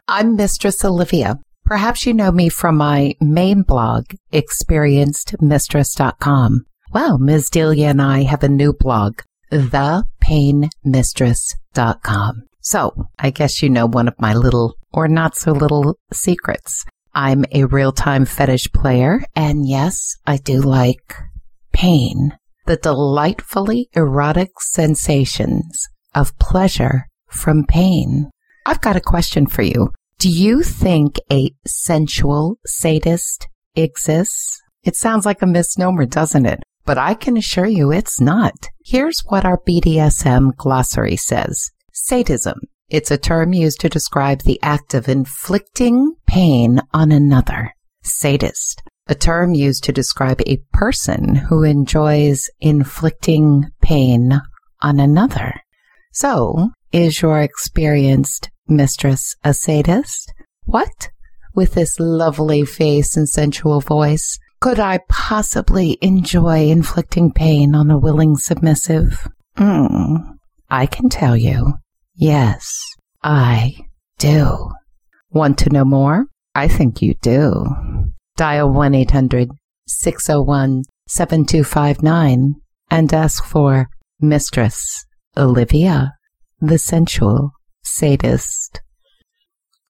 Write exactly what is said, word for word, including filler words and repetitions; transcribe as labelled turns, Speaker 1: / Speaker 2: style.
Speaker 1: I'm Mistress Olivia. Perhaps you know me from my main blog, experienced mistress dot com. Well, Miz Delia and I have a new blog, the pain mistress dot com. So, I guess you know one of my little or not so little secrets. I'm a real-time fetish player, and yes, I do like pain. The delightfully erotic sensations of pleasure from pain. I've got a question for you. Do you think a sensual sadist exists? It sounds like a misnomer, doesn't it? But I can assure you it's not. Here's what our B D S M glossary says. Sadism. It's a term used to describe the act of inflicting pain on another. Sadist. A term used to describe a person who enjoys inflicting pain on another. So, is your experienced mistress a sadist? What? With this lovely face and sensual voice, could I possibly enjoy inflicting pain on a willing submissive? Hmm, I can tell you, yes, I do. Want to know more? I think you do. Dial one eight hundred, six oh one, seven two five nine and ask for Mistress Olivia, the sensual sadist.